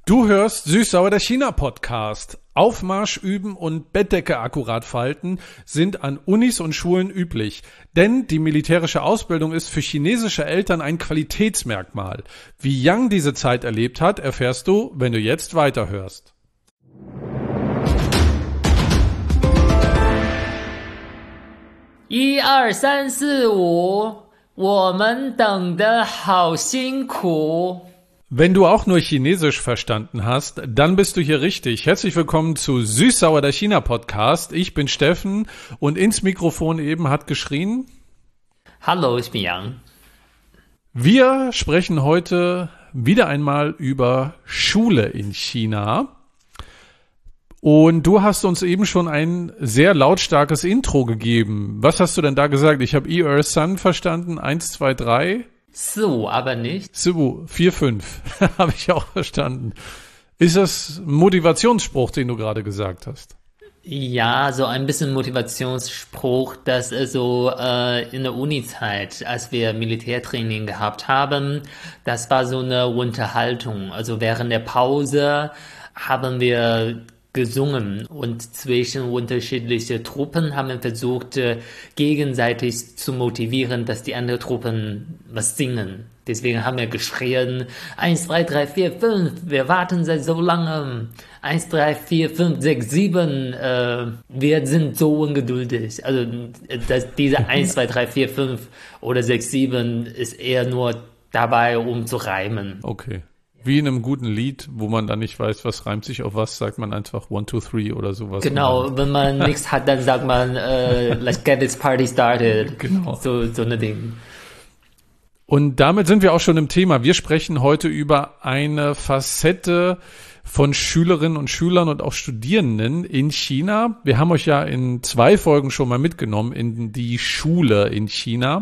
Du hörst Süß-Sauer der China-Podcast. Aufmarsch üben und Bettdecke akkurat falten sind an Unis und Schulen üblich. Denn die militärische Ausbildung ist für chinesische Eltern ein Qualitätsmerkmal. Wie Yang diese Zeit erlebt hat, erfährst du, wenn du jetzt weiterhörst. 1、2、3、4、5，我们等得好辛苦。 Wenn du auch nur Chinesisch verstanden hast, dann bist du hier richtig. Herzlich willkommen zu Süß-Sauer der China-Podcast. Ich bin Steffen und ins Mikrofon eben hat geschrien. Hallo, ich bin Yang. Wir sprechen heute wieder einmal über Schule in China. Und du hast uns eben schon ein sehr lautstarkes Intro gegeben. Was hast du denn da gesagt? Ich habe Sun verstanden. 1, 2, 3. 4、5 aber nicht. 4, 5 habe ich auch verstanden. Ist das ein Motivationsspruch, den du gerade gesagt hast? Ja, so ein bisschen Motivationsspruch, dass so in der Uni-Zeit, als wir Militärtraining gehabt haben, das war so eine Unterhaltung. Also während der Pause haben wir gesungen und zwischen unterschiedliche Truppen haben wir versucht, gegenseitig zu motivieren, dass die anderen Truppen was singen. Deswegen haben wir geschrien, 1, 2, 3, 4, 5, wir warten seit so lange. 1, 3, 4, 5, 6, 7, wir sind so ungeduldig. Also diese 1, 2, 3, 4, 5 oder 6, 7 ist eher nur dabei, um zu reimen. Okay. Wie in einem guten Lied, wo man dann nicht weiß, was reimt sich auf was, sagt man einfach 1, 2, 3 oder sowas. Genau, wenn man nichts hat, dann sagt man, let's get this party started. Genau. So eine Ding. Und damit sind wir auch schon im Thema. Wir sprechen heute über eine Facette von Schülerinnen und Schülern und auch Studierenden in China. Wir haben euch ja in 2 Folgen schon mal mitgenommen in die Schule in China.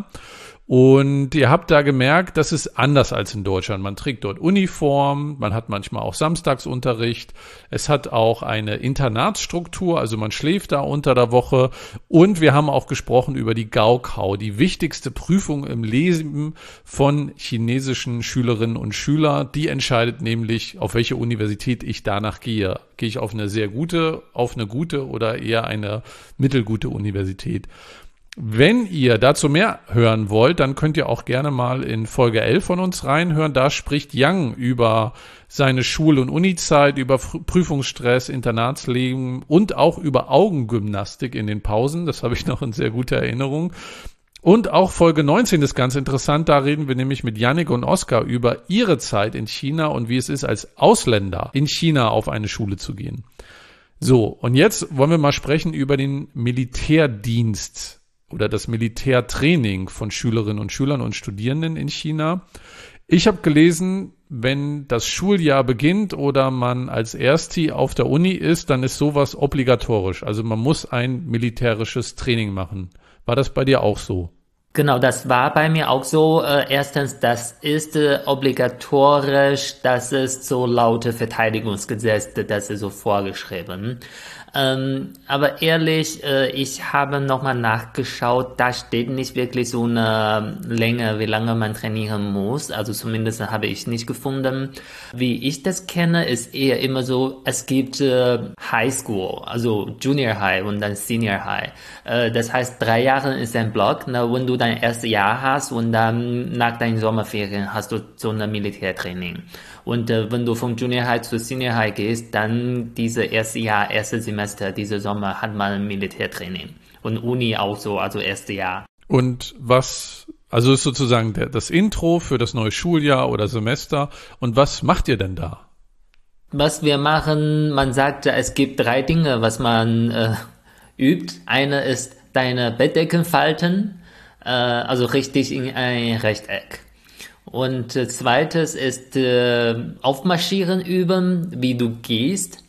Und ihr habt da gemerkt, das ist anders als in Deutschland. Man trägt dort Uniform, man hat manchmal auch Samstagsunterricht. Es hat auch eine Internatsstruktur, also man schläft da unter der Woche. Und wir haben auch gesprochen über die Gaokao, die wichtigste Prüfung im Leben von chinesischen Schülerinnen und Schülern. Die entscheidet nämlich, auf welche Universität ich danach gehe. Gehe ich auf eine sehr gute, auf eine gute oder eher eine mittelgute Universität. Wenn ihr dazu mehr hören wollt, dann könnt ihr auch gerne mal in Folge 11 von uns reinhören. Da spricht Yang über seine Schul- und Uni-Zeit, über Prüfungsstress, Internatsleben und auch über Augengymnastik in den Pausen. Das habe ich noch in sehr guter Erinnerung. Und auch Folge 19 ist ganz interessant. Da reden wir nämlich mit Yannick und Oskar über ihre Zeit in China und wie es ist, als Ausländer in China auf eine Schule zu gehen. So, und jetzt wollen wir mal sprechen über den Militärdienst oder das Militärtraining von Schülerinnen und Schülern und Studierenden in China. Ich habe gelesen, wenn das Schuljahr beginnt oder man als Ersti auf der Uni ist, dann ist sowas obligatorisch. Also man muss ein militärisches Training machen. War das bei dir auch so? Genau, das war bei mir auch so. Erstens, das ist obligatorisch, das ist so laut Verteidigungsgesetz, das ist so vorgeschrieben. Aber ehrlich, ich habe nochmal nachgeschaut, da steht nicht wirklich so eine Länge, wie lange man trainieren muss. Also zumindest habe ich nicht gefunden. Wie ich das kenne, ist eher immer so, es gibt High School, also Junior High und dann Senior High. Das heißt, 3 Jahre ist ein Block, na, wenn du dein erstes Jahr hast und dann nach deinen Sommerferien hast du so ein Militärtraining. Und wenn du vom Junior High zu Senior High gehst, dann diese erste Semester, diese Sommer hat man ein Militärtraining. Und Uni auch so, also erste Jahr. Und was, also ist sozusagen das Intro für das neue Schuljahr oder Semester. Und was macht ihr denn da? Was wir machen, man sagt, es gibt 3 Dinge, was man übt. Eine ist deine Bettdecken falten, also richtig in ein Rechteck. Und zweites ist Aufmarschieren üben, wie du gehst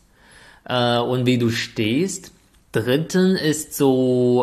und wie du stehst. Dritten ist so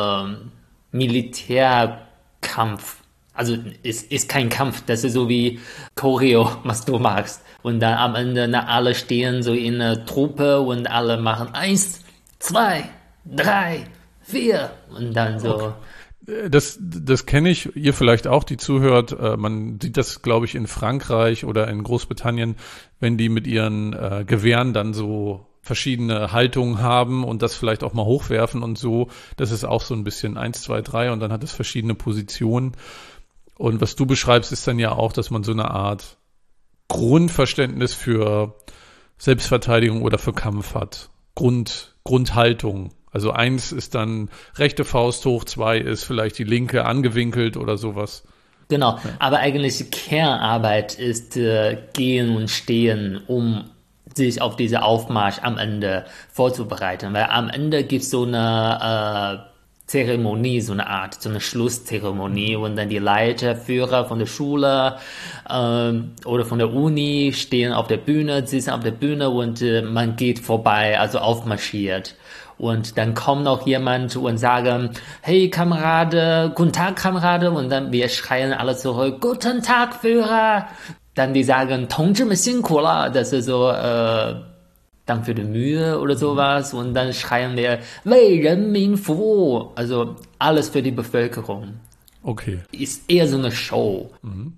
Militärkampf. Also ist kein Kampf, das ist so wie Choreo, was du machst. Und dann am Ende alle stehen so in einer Truppe und alle machen 1, 2, 3, 4 und dann so. Okay. Das kenne ich, ihr vielleicht auch, die zuhört. Man sieht das, glaube ich, in Frankreich oder in Großbritannien, wenn die mit ihren Gewehren dann so verschiedene Haltungen haben und das vielleicht auch mal hochwerfen und so. Das ist auch so ein bisschen 1, 2, 3 und dann hat es verschiedene Positionen. Und was du beschreibst, ist dann ja auch, dass man so eine Art Grundverständnis für Selbstverteidigung oder für Kampf hat. Grundhaltung. Also 1 ist dann rechte Faust hoch, 2 ist vielleicht die linke angewinkelt oder sowas. Genau, aber eigentlich die Kernarbeit ist Gehen und Stehen, um sich auf diese Aufmarsch am Ende vorzubereiten. Weil am Ende gibt es so eine Zeremonie, so eine Art, so eine Schlusszeremonie und dann die Leiterführer von der Schule oder von der Uni stehen auf der Bühne, sitzen auf der Bühne und man geht vorbei, also aufmarschiert. Und dann kommt noch jemand und sagen, hey Kamerade, guten Tag Kamerade, und dann wir schreien alle zurück, guten Tag Führer. Dann die sagen, 同志们辛苦了, das ist so, Dank für die Mühe oder sowas. Und dann schreien wir, 为人民服务, also alles für die Bevölkerung. Okay. Ist eher so eine Show.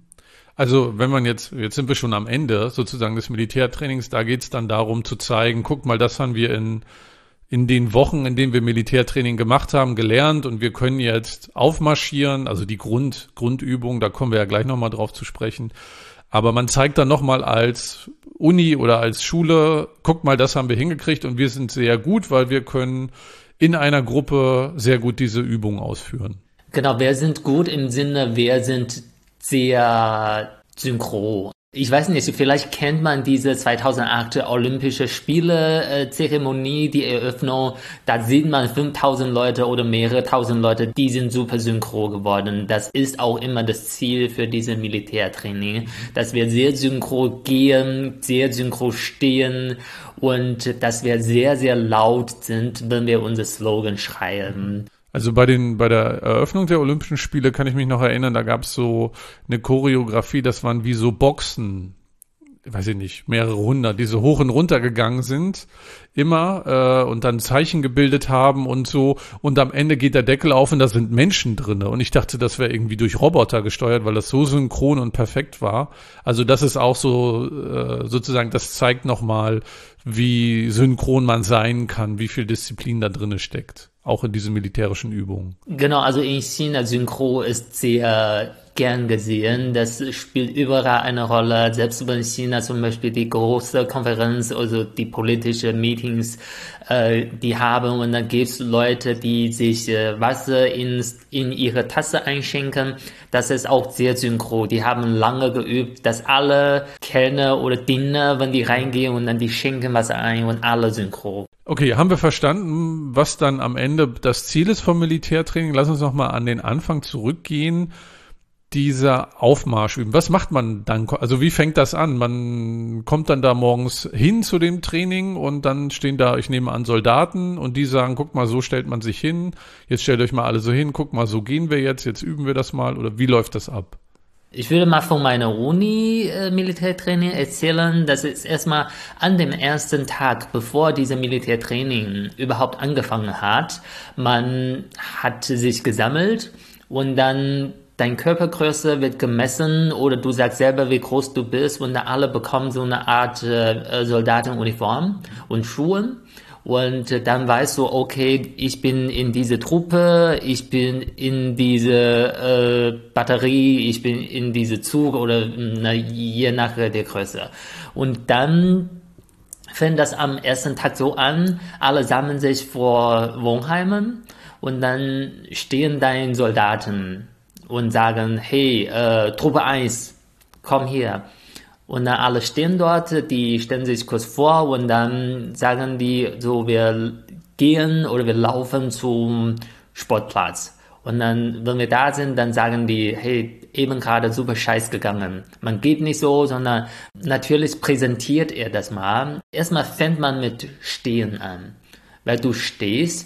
Also wenn man jetzt sind wir schon am Ende sozusagen des Militärtrainings, da geht es dann darum zu zeigen, guck mal, das haben wir in den Wochen, in denen wir Militärtraining gemacht haben, gelernt und wir können jetzt aufmarschieren, also die Grundübung, da kommen wir ja gleich nochmal drauf zu sprechen. Aber man zeigt dann nochmal als Uni oder als Schule, guck mal, das haben wir hingekriegt und wir sind sehr gut, weil wir können in einer Gruppe sehr gut diese Übung ausführen. Genau, wir sind gut im Sinne, wir sind sehr synchron. Ich weiß nicht, vielleicht kennt man diese 2008 Olympische Spiele Zeremonie, die Eröffnung. Da sieht man 5000 Leute oder mehrere tausend Leute, die sind super synchron geworden. Das ist auch immer das Ziel für diese Militärtraining, dass wir sehr synchron gehen, sehr synchron stehen und dass wir sehr, sehr laut sind, wenn wir unser Slogan schreien. Also bei der Eröffnung der Olympischen Spiele kann ich mich noch erinnern, da gab es so eine Choreografie, das waren wie so Boxen, weiß ich nicht, mehrere hundert, die so hoch und runter gegangen sind, immer und dann Zeichen gebildet haben und so und am Ende geht der Deckel auf und da sind Menschen drinne und ich dachte, das wäre irgendwie durch Roboter gesteuert, weil das so synchron und perfekt war. Also das ist auch so sozusagen, das zeigt nochmal, wie synchron man sein kann, wie viel Disziplin da drinne steckt. Auch in diesen militärischen Übungen. Genau, also in China Synchro ist sehr gern gesehen. Das spielt überall eine Rolle. Selbst wenn China zum Beispiel die große Konferenz, also die politische Meetings, die haben und dann gibt's Leute, die sich Wasser in ihre Tasse einschenken. Das ist auch sehr synchro. Die haben lange geübt, dass alle Kellner oder Diener, wenn die reingehen und dann die schenken Wasser ein und alle synchro. Okay, haben wir verstanden, was dann am Ende das Ziel ist vom Militärtraining? Lass uns nochmal an den Anfang zurückgehen. Dieser Aufmarsch üben. Was macht man dann? Also wie fängt das an? Man kommt dann da morgens hin zu dem Training und dann stehen da, ich nehme an, Soldaten und die sagen, guck mal, so stellt man sich hin. Jetzt stellt euch mal alle so hin. Guck mal, so gehen wir jetzt üben wir das mal. Oder wie läuft das ab? Ich würde mal von meiner Uni Militärtraining erzählen. Das ist erstmal an dem ersten Tag, bevor diese Militärtraining überhaupt angefangen hat. Man hat sich gesammelt und dann deine Körpergröße wird gemessen oder du sagst selber, wie groß du bist und dann alle bekommen so eine Art Soldatenuniform und Schuhe. Und dann weißt du, okay, ich bin in diese Truppe, ich bin in diese Batterie, ich bin in diese Zug oder je nach der Größe. Und dann fängt das am ersten Tag so an, alle sammeln sich vor Wohnheimen und dann stehen deine Soldaten und sagen, hey, Truppe 1, komm hier. Und dann alle stehen dort, die stellen sich kurz vor und dann sagen die so, wir gehen oder wir laufen zum Sportplatz. Und dann, wenn wir da sind, dann sagen die, hey, eben gerade super scheiß gegangen. Man geht nicht so, sondern natürlich präsentiert er das mal. Erstmal fängt man mit Stehen an. Weil du stehst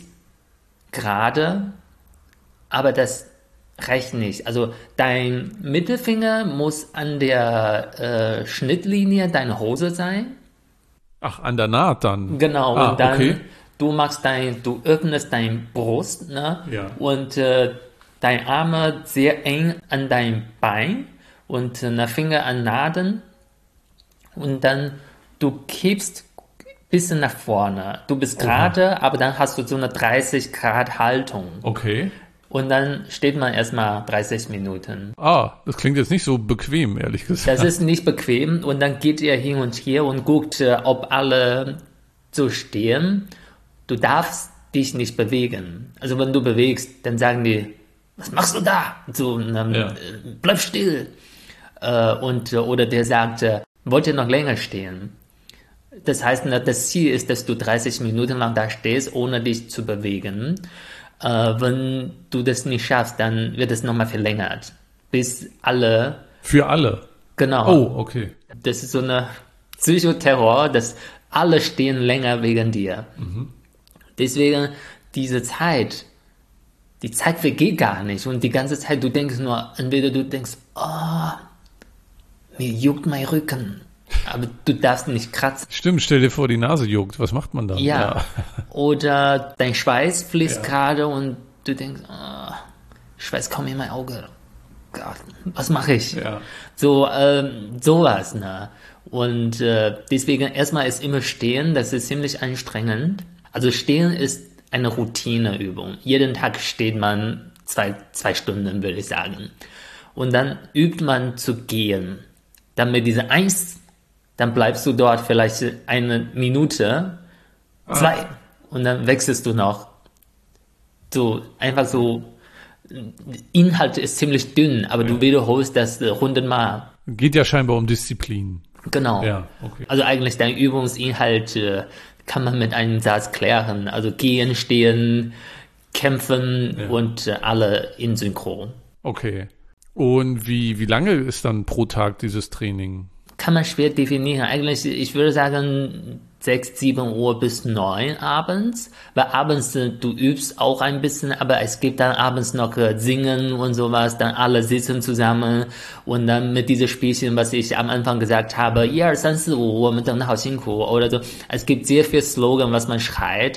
gerade, aber das reicht nicht. Also dein Mittelfinger muss an der Schnittlinie deiner Hose sein. Ach, an der Naht dann? Genau, und dann okay. du öffnest deine Brust, ne? Ja. Und deine Arme sehr eng an dein Bein und eine Finger an Naden und dann du kippst ein bisschen nach vorne. Du bist gerade, aber dann hast du so eine 30 Grad Haltung. Okay. Und dann steht man erstmal 30 Minuten. Das klingt jetzt nicht so bequem, ehrlich gesagt. Das ist nicht bequem und dann geht ihr hin und her und guckt, ob alle so stehen. Du darfst dich nicht bewegen. Also wenn du bewegst, dann sagen die, was machst du da? So, bleib still. Oder der sagt, wollt ihr noch länger stehen? Das heißt, das Ziel ist, dass du 30 Minuten lang da stehst, ohne dich zu bewegen. Wenn du das nicht schaffst, dann wird es nochmal verlängert. Bis alle. Für alle? Genau. Oh, okay. Das ist so eine Psychoterror, dass alle stehen länger wegen dir. Deswegen diese Zeit, die Zeit vergeht gar nicht. Und die ganze Zeit, du denkst nur, entweder du denkst, mir juckt mein Rücken. Aber du darfst nicht kratzen. Stimmt, stell dir vor, die Nase juckt. Was macht man dann? Ja. Oder dein Schweiß fließt gerade und du denkst, Schweiß kommt in mein Auge. Gott, was mache ich? Ja. So, sowas, ne? Und deswegen erstmal ist immer Stehen, das ist ziemlich anstrengend. Also Stehen ist eine Routineübung. Jeden Tag steht man zwei Stunden, würde ich sagen. Und dann übt man zu gehen. Dann mit dieser 1, dann bleibst du dort vielleicht 1 Minute, 2 und dann wechselst du noch. So, einfach so, Inhalt ist ziemlich dünn, aber du wiederholst das 100 Mal. Geht ja scheinbar um Disziplin. Genau. Ja, okay. Also eigentlich dein Übungsinhalt kann man mit einem Satz klären. Also gehen, stehen, kämpfen und alle in Synchron. Okay. Und wie lange ist dann pro Tag dieses Training? Kann man schwer definieren. Eigentlich, ich würde sagen 6, 7 Uhr bis 9 abends, weil abends du übst auch ein bisschen, aber es gibt dann abends noch Singen und sowas, dann alle sitzen zusammen und dann mit diesem Spielchen, was ich am Anfang gesagt habe, 1, 2, 3, 4, 5, 我们等得好辛苦 oder so. Es gibt sehr viel Slogan, was man schreit.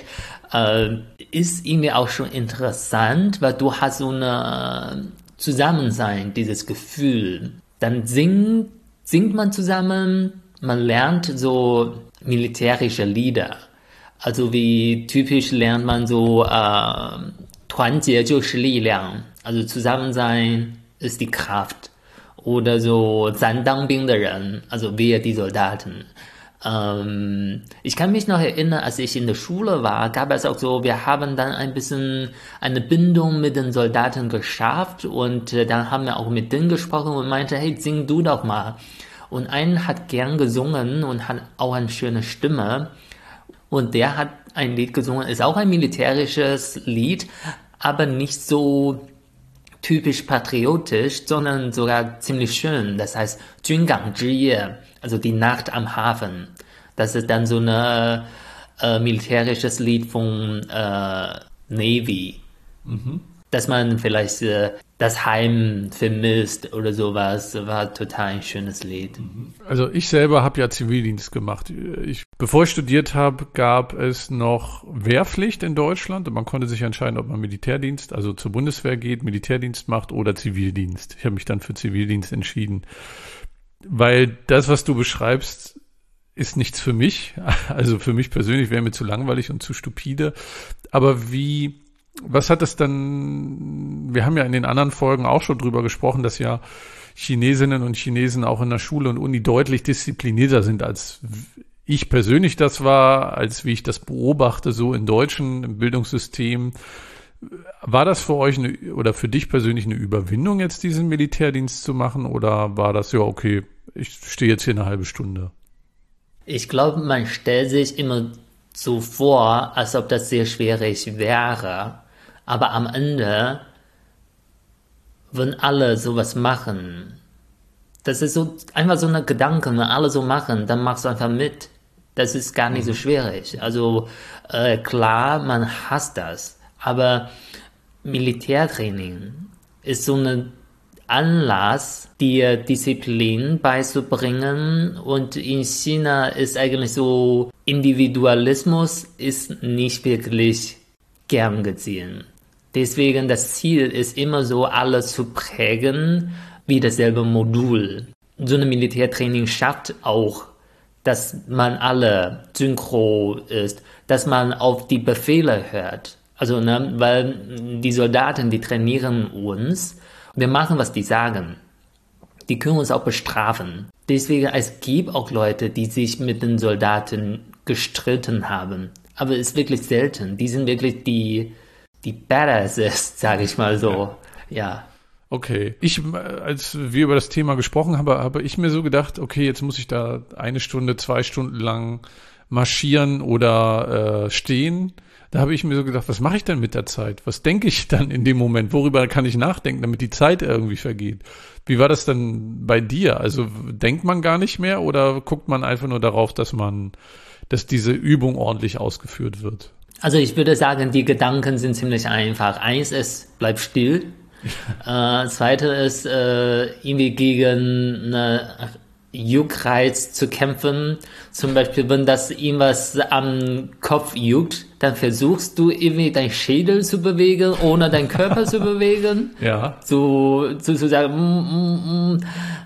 Ist irgendwie auch schon interessant, weil du hast so eine Zusammensein, dieses Gefühl. Dann singt man zusammen, man lernt so militärische Lieder. Also wie typisch lernt man so 团结就是力量, also Zusammensein ist die Kraft. Oder so 咱当兵的人, also wir die Soldaten. Ich kann mich noch erinnern, als ich in der Schule war, gab es auch so, wir haben dann ein bisschen eine Bindung mit den Soldaten geschafft und dann haben wir auch mit denen gesprochen und meinte, hey, sing du doch mal. Und einen hat gern gesungen und hat auch eine schöne Stimme und der hat ein Lied gesungen, ist auch ein militärisches Lied, aber nicht so typisch patriotisch, sondern sogar ziemlich schön. Das heißt 军港之夜, also die Nacht am Hafen. Das ist dann so ein militärisches Lied von Navy. Dass man vielleicht das Heim vermisst oder sowas. War total ein schönes Lied. Also ich selber habe ja Zivildienst gemacht. Bevor ich studiert habe, gab es noch Wehrpflicht in Deutschland und man konnte sich entscheiden, ob man Militärdienst, also zur Bundeswehr geht, Militärdienst macht oder Zivildienst. Ich habe mich dann für Zivildienst entschieden, weil das, was du beschreibst, ist nichts für mich. Also für mich persönlich wäre mir zu langweilig und zu stupide. Aber was hat es dann, wir haben ja in den anderen Folgen auch schon drüber gesprochen, dass ja Chinesinnen und Chinesen auch in der Schule und Uni deutlich disziplinierter sind, als ich persönlich das war, als wie ich das beobachte, so im deutschen Bildungssystem. War das für euch oder für dich persönlich eine Überwindung, jetzt diesen Militärdienst zu machen? Oder war das, ja, okay, ich stehe jetzt hier eine halbe Stunde? Ich glaube, man stellt sich immer so vor, als ob das sehr schwierig wäre. Aber am Ende, wenn alle sowas machen, das ist so einfach so ein Gedanke, wenn alle so machen, dann machst du einfach mit. Das ist gar nicht so schwierig. Also klar, man hasst das, aber Militärtraining ist so ein Anlass, dir Disziplin beizubringen, und in China ist eigentlich so, Individualismus ist nicht wirklich gern gesehen. Deswegen das Ziel ist immer so, alle zu prägen wie dasselbe Modul. So ein Militärtraining schafft auch, dass man alle synchro ist, dass man auf die Befehle hört. Also, ne, weil die Soldaten, die trainieren uns, wir machen, was die sagen. Die können uns auch bestrafen. Deswegen, es gibt auch Leute, die sich mit den Soldaten gestritten haben. Aber es ist wirklich selten. Die sind wirklich die Badasses, sage ich mal so. Ja. Okay. Als wir über das Thema gesprochen haben, habe ich mir so gedacht, okay, jetzt muss ich da 1 Stunde, 2 Stunden lang marschieren oder stehen. Da habe ich mir so gedacht, was mache ich denn mit der Zeit? Was denke ich dann in dem Moment? Worüber kann ich nachdenken, damit die Zeit irgendwie vergeht? Wie war das denn bei dir? Also denkt man gar nicht mehr oder guckt man einfach nur darauf, dass diese Übung ordentlich ausgeführt wird? Also ich würde sagen, die Gedanken sind ziemlich einfach. Eins ist, bleib still. Zweite ist, irgendwie gegen eine Juckreiz zu kämpfen. Zum Beispiel, wenn das irgendwas am Kopf juckt, dann versuchst du irgendwie deinen Schädel zu bewegen, ohne deinen Körper zu bewegen. Ja. So zu sagen,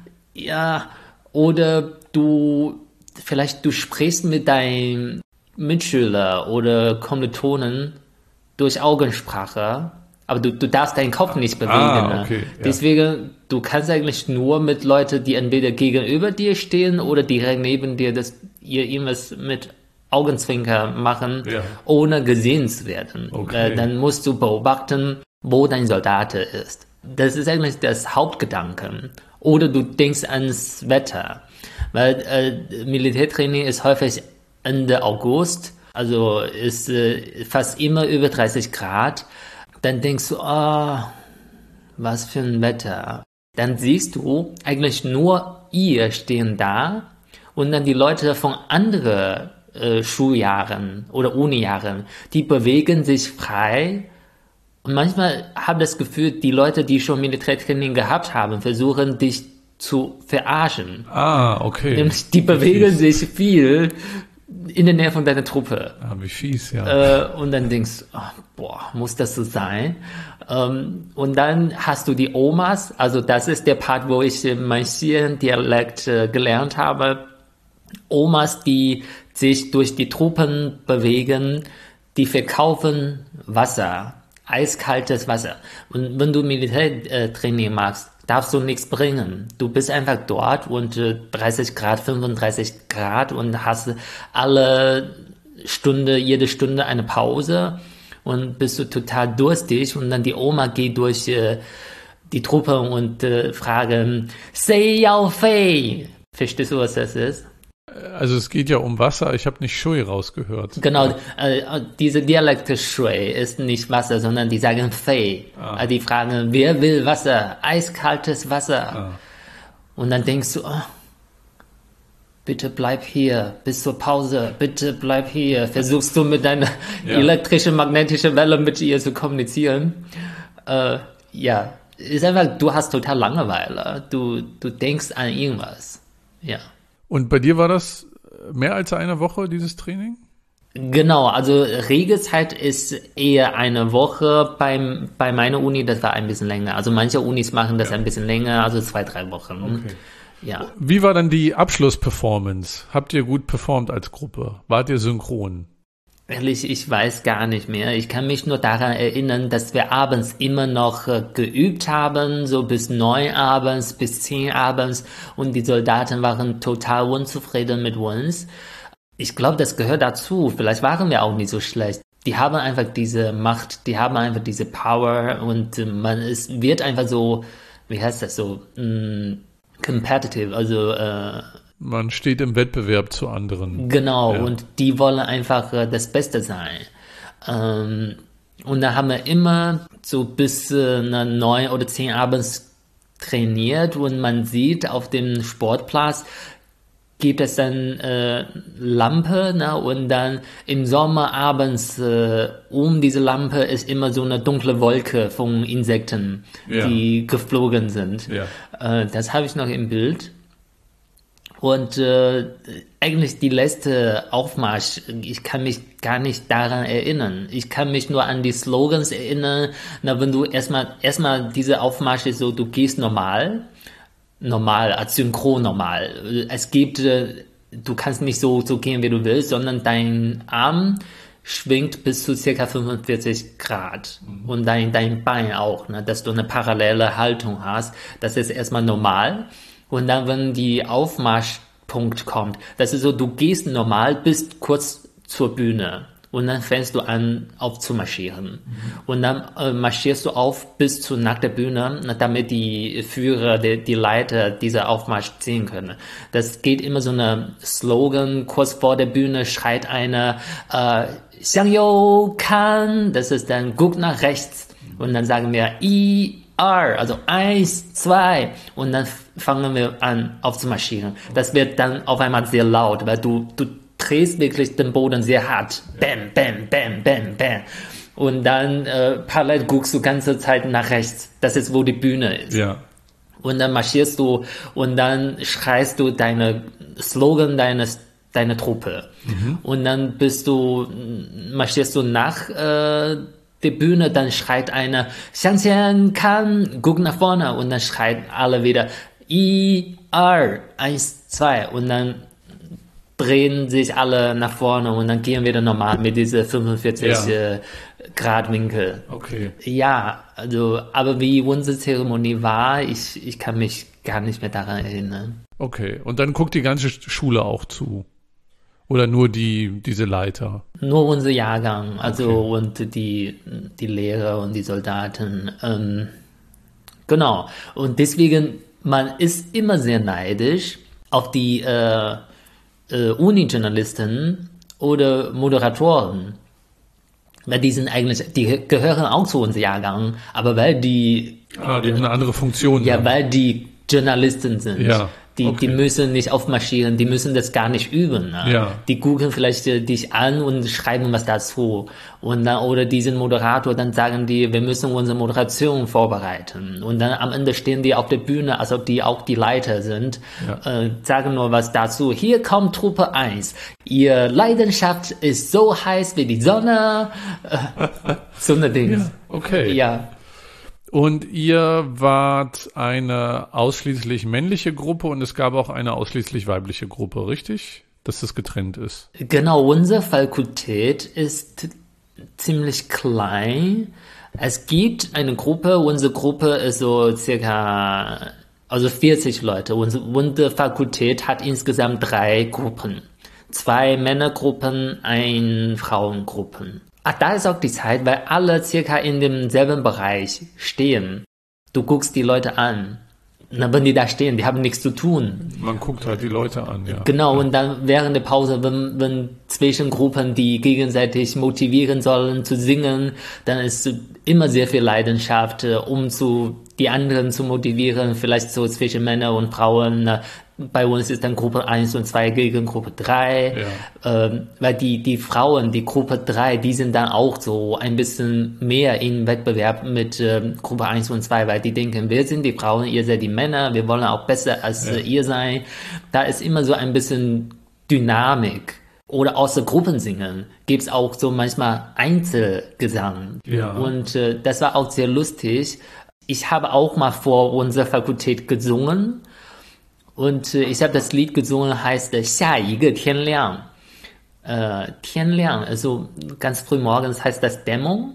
ja. Oder du sprichst mit deinem Mitschüler oder Kommilitonen durch Augensprache. Aber du darfst deinen Kopf nicht bewegen. Okay, ja. Deswegen, du kannst eigentlich nur mit Leuten, die entweder gegenüber dir stehen oder direkt neben dir, dass ihr irgendwas mit Augenzwinker machen, ohne gesehen zu werden. Okay. Dann musst du beobachten, wo dein Soldat ist. Das ist eigentlich das Hauptgedanke. Oder du denkst ans Wetter. Weil Militärtraining ist häufig Ende August, also ist fast immer über 30 Grad. Dann denkst du, was für ein Wetter. Dann siehst du eigentlich nur ihr stehen da und dann die Leute von anderen Schuljahren oder Unijahren, die bewegen sich frei. Und manchmal habe ich das Gefühl, die Leute, die schon Militärtraining gehabt haben, versuchen dich zu verarschen. Okay. Nämlich die bewegen sich viel in der Nähe von deiner Truppe. Wie fies, ja. Und dann denkst du, muss das so sein? Und dann hast du die Omas, also das ist der Part, wo ich mein Dialekt gelernt habe. Omas, die sich durch die Truppen bewegen, die verkaufen Wasser, eiskaltes Wasser. Und wenn du Militärtraining machst, darfst du nichts bringen. Du bist einfach dort und 30 Grad, 35 Grad und hast jede Stunde eine Pause und bist du total durstig und dann die Oma geht durch die Truppe und fragen, Sei Yao Fei. Verstehst du, was das ist? Also es geht ja um Wasser, ich habe nicht Shui rausgehört. Genau, diese Dialekte Shui ist nicht Wasser, sondern die sagen Fei. Die fragen, wer will Wasser? Eiskaltes Wasser. Und dann denkst du, bitte bleib hier bis zur Pause, bitte bleib hier. Versuchst du mit deiner elektrischen, magnetischen Welle mit ihr zu kommunizieren. Ist einfach, du hast total Langeweile. Du denkst an irgendwas. Ja. Und bei dir war das mehr als eine Woche, dieses Training? Genau, also Regelzeit ist eher eine Woche. Bei meiner Uni, das war ein bisschen länger. Also manche Unis machen das ein bisschen länger, also 2-3 Wochen. Okay. Ja. Wie war dann die Abschlussperformance? Habt ihr gut performt als Gruppe? Wart ihr synchron? Ehrlich, ich weiß gar nicht mehr. Ich kann mich nur daran erinnern, dass wir abends immer noch geübt haben, so bis 9 abends, bis 10 abends und die Soldaten waren total unzufrieden mit uns. Ich glaube, das gehört dazu. Vielleicht waren wir auch nicht so schlecht. Die haben einfach diese Macht, die haben einfach diese Power und es wird einfach so, wie heißt das so, competitive, also man steht im Wettbewerb zu anderen. Genau, und die wollen einfach das Beste sein. Und da haben wir immer so bis 9 oder 10 abends trainiert und man sieht auf dem Sportplatz, gibt es dann Lampe, ne? Und dann im Sommer abends um diese Lampe ist immer so eine dunkle Wolke von Insekten, die geflogen sind. Ja. Das habe ich noch im Bild. Und eigentlich die letzte Aufmarsch, ich kann mich gar nicht daran erinnern. Ich kann mich nur an die Slogans erinnern. Na, wenn du erstmal diese Aufmarsch ist so, du gehst normal, als synchron normal. Es gibt, du kannst nicht so gehen, wie du willst, sondern dein Arm schwingt bis zu circa 45 Grad und dein Bein auch, ne, dass du eine parallele Haltung hast. Das ist erstmal normal. Und dann, wenn die Aufmarschpunkt kommt, das ist so, du gehst normal bis kurz zur Bühne und dann fängst du an aufzumarschieren. Und dann marschierst du auf bis zu nach der Bühne, damit die Führer, die Leiter dieser Aufmarsch sehen können. Das geht immer so eine Slogan, kurz vor der Bühne schreit einer, Xiang You Kan, das ist dann, guck nach rechts. Und dann sagen wir, also 1, 2 und dann fangen wir an aufzumarschieren. Das wird dann auf einmal sehr laut, weil du drehst wirklich den Boden sehr hart. Bam, bam, bam, bam, bam. Und dann parallel guckst du ganze Zeit nach rechts. Das ist, wo die Bühne ist. Ja. Und dann marschierst du und dann schreist du deine Slogan deine Truppe. Und dann marschierst du nach die Bühne, dann schreit einer, Xiang Kan, guck nach vorne, und dann schreit alle wieder, 1, 2, und dann drehen sich alle nach vorne und dann gehen wir dann normal mit diese 45 Grad Winkel. Okay. Ja, also, aber wie unsere Zeremonie war, ich kann mich gar nicht mehr daran erinnern. Okay, und dann guckt die ganze Schule auch zu? Oder nur diese Leiter? Nur unser Jahrgang, also Okay. und die Lehrer und die Soldaten. Genau. Und deswegen, man ist immer sehr neidisch auf die Uni-Journalisten oder Moderatoren. Weil die gehören auch zu unserem Jahrgang, aber weil die Die haben eine andere Funktion. Ja, dann. weil die Journalisten sind. Ja, Die okay. müssen nicht aufmarschieren, die müssen das gar nicht üben. Ne? Ja. Die gucken vielleicht dich an und schreiben was dazu. Und dann, oder diesen Moderator, dann sagen die, wir müssen unsere Moderation vorbereiten. Und dann am Ende stehen die auf der Bühne, also die auch die Leiter sind, sagen nur was dazu. Hier kommt Truppe 1. Ihr Leidenschaft ist so heiß wie die Sonne. So eine Ding. Ja, okay. Ja. Und ihr wart eine ausschließlich männliche Gruppe und es gab auch eine ausschließlich weibliche Gruppe, richtig? Dass das getrennt ist. Genau, unsere Fakultät ist ziemlich klein. Es gibt eine Gruppe, unsere Gruppe ist so circa, also 40 Leute. Unsere Fakultät hat insgesamt 3 Gruppen. 2 Männergruppen, 1 Frauengruppen. Da ist auch die Zeit, weil alle circa in demselben Bereich stehen. Du guckst die Leute an. Na, wenn die da stehen, die haben nichts zu tun. Man guckt halt die Leute an, ja. Genau, und dann während der Pause, wenn zwischen Gruppen, die gegenseitig motivieren sollen zu singen, dann ist immer sehr viel Leidenschaft, die anderen zu motivieren, vielleicht so zwischen Männern und Frauen. Bei uns ist dann Gruppe 1 und 2 gegen Gruppe 3, weil die Frauen, die Gruppe 3, die sind dann auch so ein bisschen mehr im Wettbewerb mit Gruppe 1 und 2, weil die denken, wir sind die Frauen, ihr seid die Männer, wir wollen auch besser als ihr sein. Da ist immer so ein bisschen Dynamik. Oder außer Gruppensingen gibt's auch so manchmal Einzelgesang. Ja. Und das war auch sehr lustig. Ich habe auch mal vor unserer Fakultät gesungen. Und ich habe das Lied gesungen, heißt 下一个天亮. 天亮, also ganz früh morgens heißt das Dämmerung.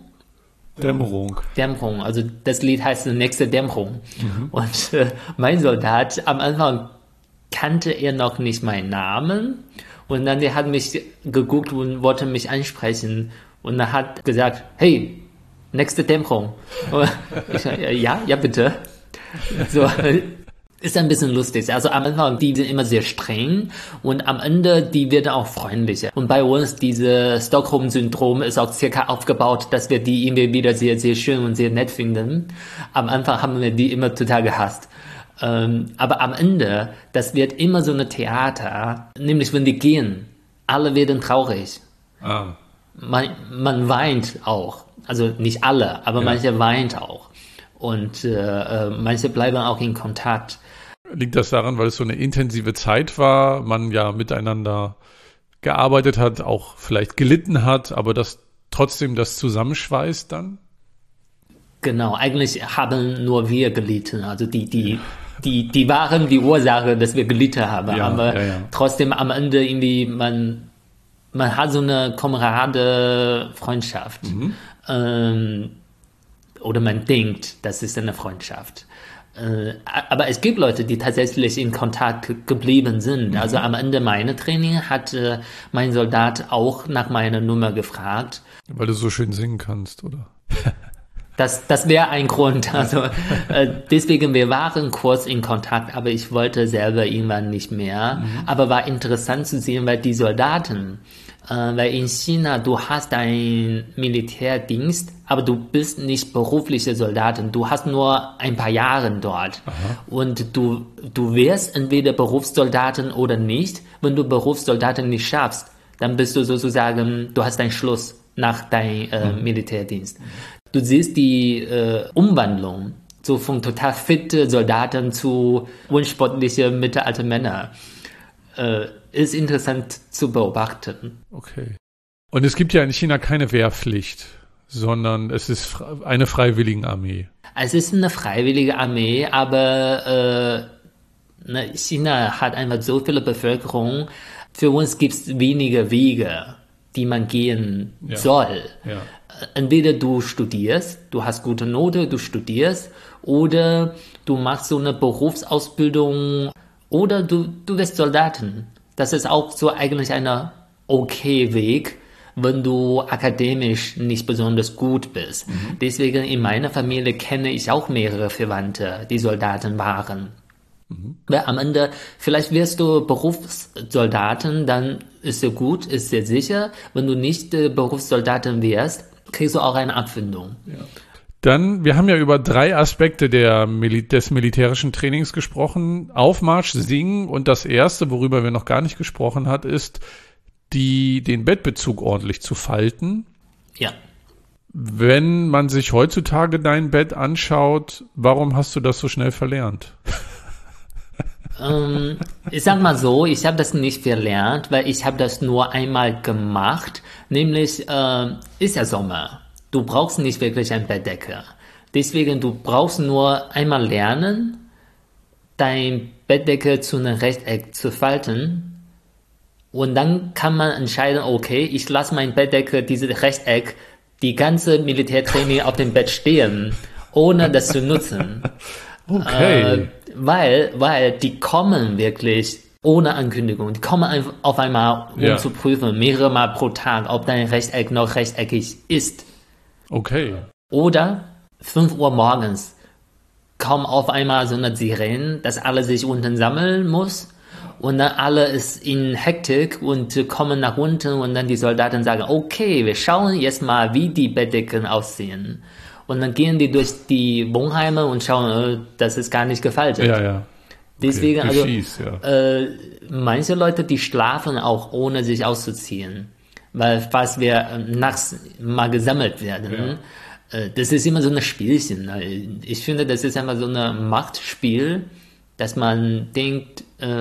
Dämmerung. Also das Lied heißt nächste Dämmerung. Und mein Soldat, am Anfang kannte er noch nicht meinen Namen. Und dann der hat mich geguckt und wollte mich ansprechen. Und er hat gesagt, hey, nächste Dämmerung. Und ich, ja, bitte. So. Ist ein bisschen lustig. Also am Anfang, die sind immer sehr streng und am Ende, die werden auch freundlicher. Und bei uns, dieses Stockholm-Syndrom ist auch circa aufgebaut, dass wir die immer wieder sehr, sehr schön und sehr nett finden. Am Anfang haben wir die immer total gehasst. Aber am Ende, das wird immer so eine Theater, nämlich wenn die gehen, alle werden traurig. Man weint auch. Also nicht alle, aber manche weint auch. Und manche bleiben auch in Kontakt. Liegt das daran, weil es so eine intensive Zeit war, man ja miteinander gearbeitet hat, auch vielleicht gelitten hat, aber das trotzdem das zusammenschweißt dann? Genau, eigentlich haben nur wir gelitten. Also die waren die Ursache, dass wir gelitten haben. Ja, Aber ja. trotzdem am Ende irgendwie, man hat so eine Kamerade Freundschaft. Oder man denkt, das ist eine Freundschaft. Aber es gibt Leute, die tatsächlich in Kontakt geblieben sind. Also am Ende meiner Training hat mein Soldat auch nach meiner Nummer gefragt. Weil du so schön singen kannst, oder? Das wäre ein Grund. Also deswegen, wir waren kurz in Kontakt, aber ich wollte selber irgendwann nicht mehr. Aber war interessant zu sehen, weil die Soldaten, weil in China, du hast einen Militärdienst, aber du bist nicht berufliche Soldaten. Du hast nur ein paar Jahre dort. Aha. Und du wirst entweder Berufssoldaten oder nicht. Wenn du Berufssoldaten nicht schaffst, dann bist du sozusagen, du hast einen Schluss nach deinem Militärdienst. Du siehst die Umwandlung so von total fitte Soldaten zu unsportliche mittelalte Männer. Ist interessant zu beobachten. Okay. Und es gibt ja in China keine Wehrpflicht, sondern es ist eine Freiwilligenarmee. Es ist eine freiwillige Armee, aber China hat einfach so viele Bevölkerung. Für uns gibt es wenige Wege, die man gehen soll. Ja. Entweder du studierst, du hast gute Note, du studierst, oder du machst so eine Berufsausbildung, oder du wirst Soldaten. Das ist auch so eigentlich ein okay Weg, wenn du akademisch nicht besonders gut bist. Deswegen in meiner Familie kenne ich auch mehrere Verwandte, die Soldaten waren. Weil am Ende, vielleicht wirst du Berufssoldaten, dann ist ja gut, ist sehr sicher. Wenn du nicht Berufssoldaten wirst, kriegst du auch eine Abfindung. Ja. Dann, wir haben ja über 3 Aspekte des militärischen Trainings gesprochen. Aufmarsch, Singen und das erste, worüber wir noch gar nicht gesprochen hat, ist, den Bettbezug ordentlich zu falten. Ja. Wenn man sich heutzutage dein Bett anschaut, warum hast du das so schnell verlernt? Ich sag mal so, ich habe das nicht verlernt, weil ich habe das nur einmal gemacht, nämlich ist ja Sommer. Du brauchst nicht wirklich eine Bettdecke. Deswegen, du brauchst nur einmal lernen, dein Bettdecke zu einem Rechteck zu falten und dann kann man entscheiden, okay, ich lasse mein Bettdecke, dieses Rechteck, die ganze Militärtraining auf dem Bett stehen, ohne das zu nutzen. Okay. Weil die kommen wirklich ohne Ankündigung. Die kommen auf einmal, um zu prüfen, mehrere Mal pro Tag, ob dein Rechteck noch rechteckig ist. Okay. Oder 5 Uhr morgens kommen auf einmal so eine Sirene, dass alle sich unten sammeln muss und dann alle ist in Hektik und kommen nach unten und dann die Soldaten sagen, okay, wir schauen jetzt mal, wie die Bettdecken aussehen. Und dann gehen die durch die Wohnheime und schauen, das ist gar nicht gefaltet. Ja. Okay. Deswegen, also, fies, manche Leute, die schlafen auch, ohne sich auszuziehen. Weil falls wir nachts mal gesammelt werden, das ist immer so ein Spielchen. Ich finde, das ist immer so ein Machtspiel, dass man denkt,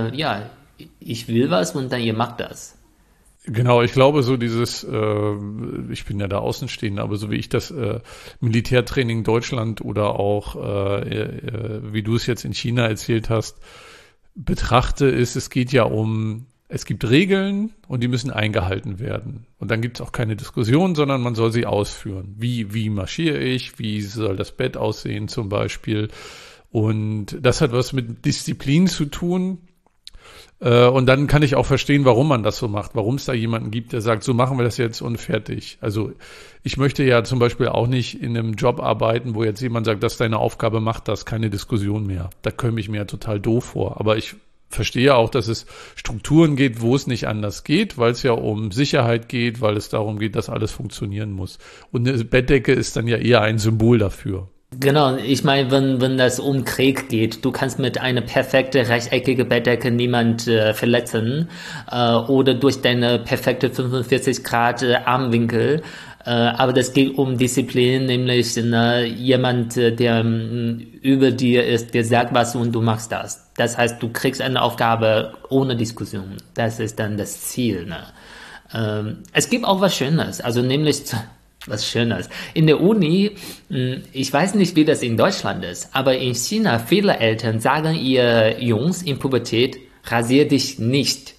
ich will was und dann ihr macht das. Genau, ich glaube so dieses, ich bin ja da Außenstehender, aber so wie ich das Militärtraining Deutschland oder auch wie du es jetzt in China erzählt hast, betrachte, es geht ja es gibt Regeln und die müssen eingehalten werden. Und dann gibt es auch keine Diskussion, sondern man soll sie ausführen. Wie marschiere ich? Wie soll das Bett aussehen zum Beispiel? Und das hat was mit Disziplin zu tun. Und dann kann ich auch verstehen, warum man das so macht, warum es da jemanden gibt, der sagt, so machen wir das jetzt und fertig. Also ich möchte ja zum Beispiel auch nicht in einem Job arbeiten, wo jetzt jemand sagt, das ist deine Aufgabe, mach das, keine Diskussion mehr. Da komme ich mir ja total doof vor. Aber ich verstehe auch, dass es Strukturen geht, wo es nicht anders geht, weil es ja um Sicherheit geht, weil es darum geht, dass alles funktionieren muss. Und eine Bettdecke ist dann ja eher ein Symbol dafür. Genau, ich meine, wenn das um Krieg geht, du kannst mit einer perfekte rechteckige Bettdecke niemand verletzen oder durch deine perfekte 45 Grad Armwinkel Aber das geht um Disziplin, nämlich jemand, der über dir ist, der sagt was und du machst das. Das heißt, du kriegst eine Aufgabe ohne Diskussion. Das ist dann das Ziel. Ne? Es gibt auch was Schönes, also nämlich was Schönes. In der Uni, ich weiß nicht, wie das in Deutschland ist, aber in China, viele Eltern sagen ihr Jungs in Pubertät, rasier dich nicht,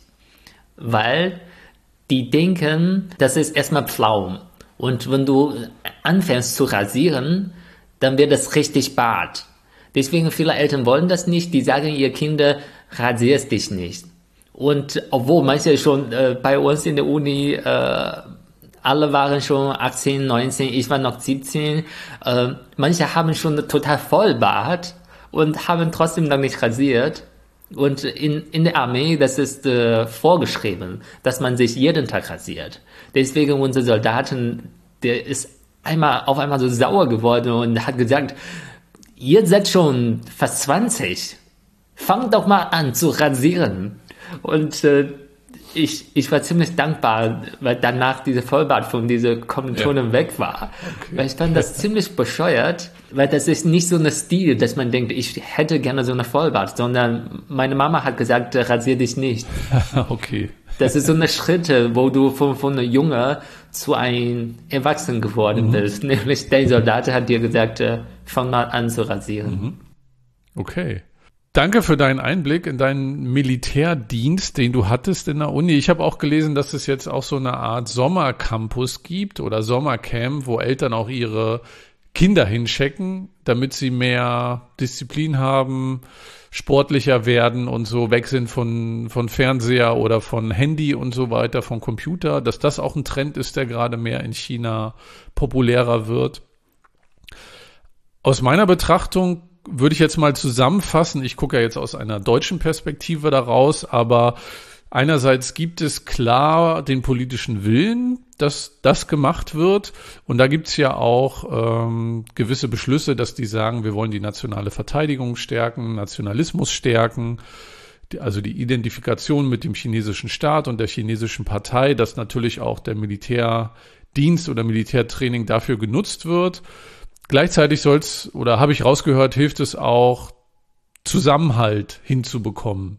weil die denken, das ist erstmal Pflaum. Und wenn du anfängst zu rasieren, dann wird das richtig Bart. Deswegen viele Eltern wollen das nicht, die sagen ihr Kinder, rasierst dich nicht. Und obwohl manche schon bei uns in der Uni, alle waren schon 18, 19, ich war noch 17, manche haben schon total Vollbart und haben trotzdem noch nicht rasiert. Und in der Armee, das ist vorgeschrieben, dass man sich jeden Tag rasiert. Deswegen unser Soldaten, der ist auf einmal so sauer geworden und hat gesagt, ihr seid schon fast 20, fangt doch mal an zu rasieren. Und ich war ziemlich dankbar, weil danach diese Vollbart von dieser Kommilitonin weg war. Okay. Weil ich fand das ziemlich bescheuert, weil das ist nicht so ein Stil, dass man denkt, ich hätte gerne so eine Vollbart, sondern meine Mama hat gesagt, rasier dich nicht. Okay. Das ist so eine Schritte, wo du von einem Junge zu einem Erwachsenen geworden bist. Nämlich der Soldat hat dir gesagt, fang mal an zu rasieren. Okay. Danke für deinen Einblick in deinen Militärdienst, den du hattest in der Uni. Ich habe auch gelesen, dass es jetzt auch so eine Art Sommercampus gibt oder Sommercamp, wo Eltern auch ihre Kinder hinschicken, damit sie mehr Disziplin haben, sportlicher werden und so weg sind von Fernseher oder von Handy und so weiter, von Computer, dass das auch ein Trend ist, der gerade mehr in China populärer wird. Aus meiner Betrachtung würde ich jetzt mal zusammenfassen, ich gucke ja jetzt aus einer deutschen Perspektive daraus, aber einerseits gibt es klar den politischen Willen, dass das gemacht wird und da gibt es ja auch gewisse Beschlüsse, dass die sagen, wir wollen die nationale Verteidigung stärken, Nationalismus stärken, also die Identifikation mit dem chinesischen Staat und der chinesischen Partei, dass natürlich auch der Militärdienst oder Militärtraining dafür genutzt wird. Gleichzeitig soll's, oder habe ich rausgehört, hilft es auch, Zusammenhalt hinzubekommen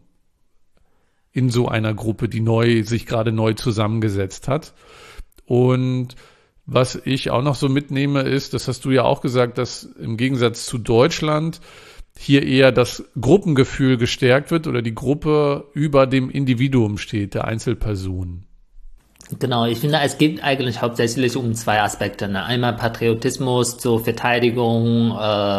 in so einer Gruppe, die sich gerade neu zusammengesetzt hat. Und was ich auch noch so mitnehme ist, das hast du ja auch gesagt, dass im Gegensatz zu Deutschland hier eher das Gruppengefühl gestärkt wird oder die Gruppe über dem Individuum steht, der Einzelperson. Genau, ich finde, es geht eigentlich hauptsächlich um zwei Aspekte. Ne? Einmal Patriotismus zur Verteidigung,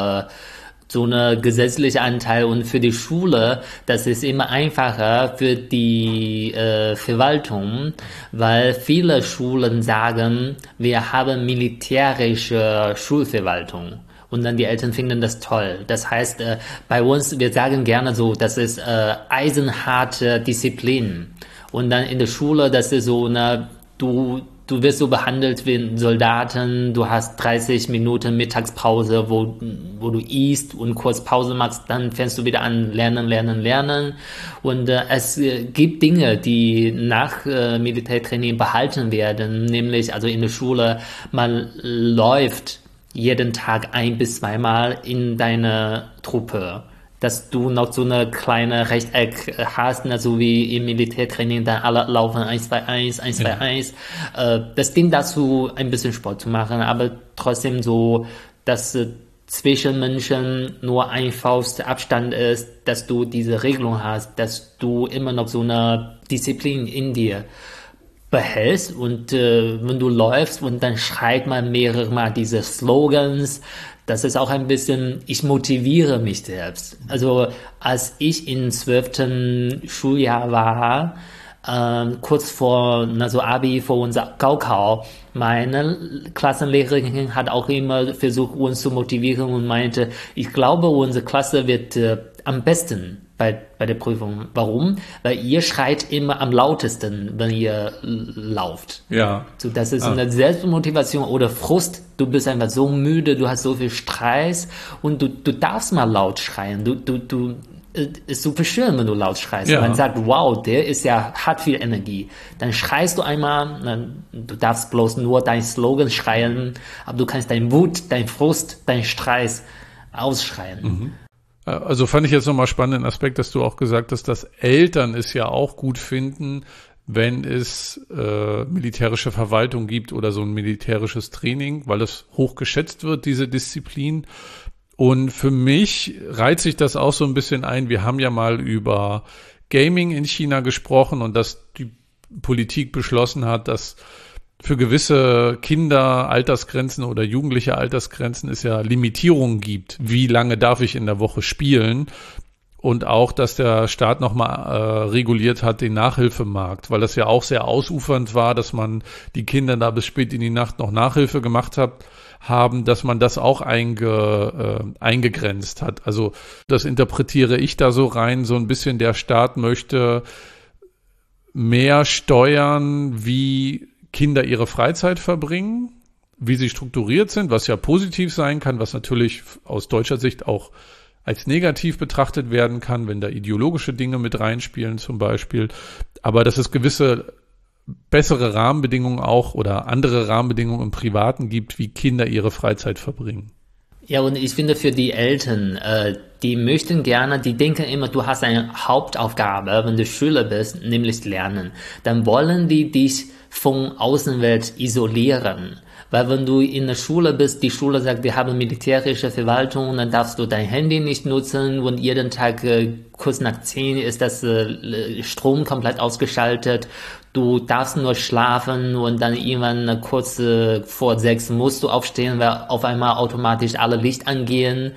so eine gesetzliche Anteil und für die Schule, das ist immer einfacher für die Verwaltung, weil viele Schulen sagen, wir haben militärische Schulverwaltung. Und dann die Eltern finden das toll. Das heißt, bei uns, wir sagen gerne so, das ist eisenharte Disziplin. Und dann in der Schule, das ist so, du wirst so behandelt wie ein Soldaten, du hast 30 Minuten Mittagspause, wo du isst und kurz Pause machst, dann fängst du wieder an, lernen. Und es gibt Dinge, die nach Militärtraining behalten werden, nämlich also in der Schule, man läuft jeden Tag 1 bis 2 Mal in deine Truppe, dass du noch so eine kleine Rechteck hast, so wie im Militärtraining, dann alle laufen 1, 2, 1, 1, 2, 1. Das dient dazu, ein bisschen Sport zu machen, aber trotzdem so, dass zwischen Menschen nur ein Faust Abstand ist, dass du diese Regelung hast, dass du immer noch so eine Disziplin in dir behältst und wenn du läufst und dann schreit man mehrere Mal diese Slogans, das ist auch ein bisschen, ich motiviere mich selbst. Also als ich im 12. Schuljahr war, kurz vor so Abi, vor unser Gaokao, meine Klassenlehrerin hat auch immer versucht, uns zu motivieren und meinte, ich glaube, unsere Klasse wird am besten bei der Prüfung. Warum? Weil ihr schreit immer am lautesten, wenn ihr lauft. Ja. So, das ist eine Selbstmotivation oder Frust. Du bist einfach so müde, du hast so viel Stress und du darfst mal laut schreien. ist super schön, wenn du laut schreist. Ja. Man sagt, wow, hat viel Energie. Dann schreist du einmal, du darfst bloß nur dein Slogan schreien, aber du kannst deinen Wut, dein Frust, dein Stress ausschreien. Also fand ich jetzt nochmal spannenden Aspekt, dass du auch gesagt hast, dass Eltern es ja auch gut finden, wenn es militärische Verwaltung gibt oder so ein militärisches Training, weil es hoch geschätzt wird, diese Disziplin. Und für mich reiht sich das auch so ein bisschen ein. Wir haben ja mal über Gaming in China gesprochen und dass die Politik beschlossen hat, dass für gewisse Kinder Altersgrenzen oder jugendliche Altersgrenzen es ja Limitierungen gibt. Wie lange darf ich in der Woche spielen? Und auch, dass der Staat nochmal reguliert hat den Nachhilfemarkt, weil das ja auch sehr ausufernd war, dass man die Kinder da bis spät in die Nacht noch Nachhilfe gemacht haben, dass man das auch eingegrenzt hat. Also das interpretiere ich da so rein, so ein bisschen der Staat möchte mehr steuern, wie Kinder ihre Freizeit verbringen, wie sie strukturiert sind, was ja positiv sein kann, was natürlich aus deutscher Sicht auch als negativ betrachtet werden kann, wenn da ideologische Dinge mit reinspielen zum Beispiel. Aber dass es gewisse bessere Rahmenbedingungen auch oder andere Rahmenbedingungen im Privaten gibt, wie Kinder ihre Freizeit verbringen. Ja, und ich finde für die Eltern, die möchten gerne, die denken immer, du hast eine Hauptaufgabe, wenn du Schüler bist, nämlich lernen. Dann wollen die dich von Außenwelt isolieren. Weil wenn du in der Schule bist, die Schule sagt, wir haben militärische Verwaltung, dann darfst du dein Handy nicht nutzen und jeden Tag kurz nach 10 ist das Strom komplett ausgeschaltet. Du darfst nur schlafen und dann irgendwann kurz vor 6 musst du aufstehen, weil auf einmal automatisch alle Licht angehen.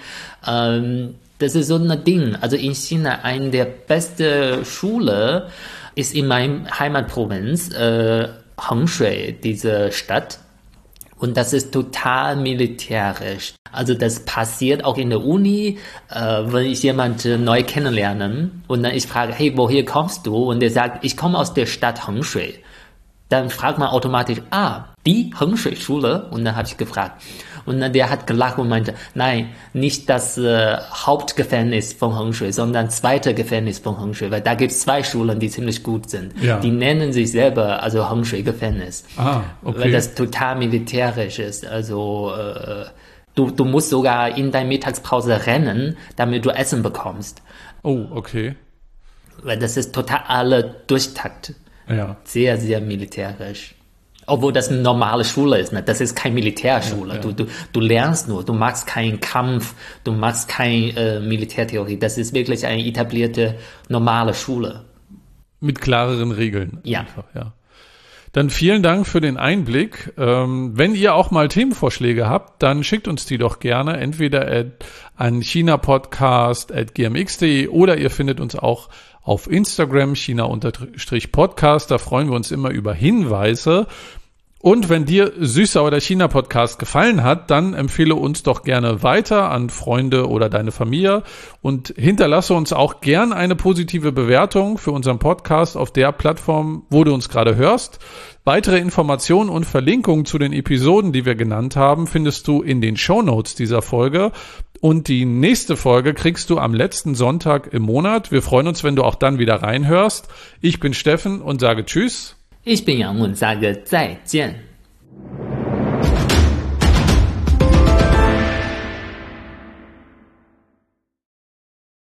Das ist so ein Ding. Also in China, eine der besten Schule ist in meinem Heimatprovinz, Hengshui, diese Stadt. Und das ist total militärisch. Also das passiert auch in der Uni, wenn ich jemanden neu kennenlerne und dann ich frage, hey, woher kommst du? Und der sagt, ich komme aus der Stadt Hengshui. Dann fragt man automatisch, die Hengshui-Schule? Und dann habe ich gefragt. Und dann der hat gelacht und meinte, nein, nicht das Hauptgefängnis von Hengshui, sondern zweite Gefängnis von Hengshui, weil da gibt es 2 Schulen, die ziemlich gut sind. Ja. Die nennen sich selber also Hengshui-Gefängnis. Okay. Weil das total militärisch ist. Also du musst sogar in deiner Mittagspause rennen, damit du Essen bekommst. Oh, okay. Weil das ist total alle Durchtakt. Ja. Sehr, sehr militärisch. Obwohl das eine normale Schule ist, ne? Das ist keine Militärschule. Ja. Du lernst nur, du machst keinen Kampf, du machst keine Militärtheorie. Das ist wirklich eine etablierte, normale Schule. Mit klareren Regeln. Ja. Einfach, ja. Dann vielen Dank für den Einblick. Wenn ihr auch mal Themenvorschläge habt, dann schickt uns die doch gerne, entweder an chinapodcast@gmx.de oder ihr findet uns auch auf Instagram, China_Podcast, da freuen wir uns immer über Hinweise. Und wenn dir Süßsauer der China-Podcast gefallen hat, dann empfehle uns doch gerne weiter an Freunde oder deine Familie und hinterlasse uns auch gern eine positive Bewertung für unseren Podcast auf der Plattform, wo du uns gerade hörst. Weitere Informationen und Verlinkungen zu den Episoden, die wir genannt haben, findest du in den Shownotes dieser Folge. Und die nächste Folge kriegst du am letzten Sonntag im Monat. Wir freuen uns, wenn du auch dann wieder reinhörst. Ich bin Steffen und sage Tschüss. Ich bin Yang und sage 再见.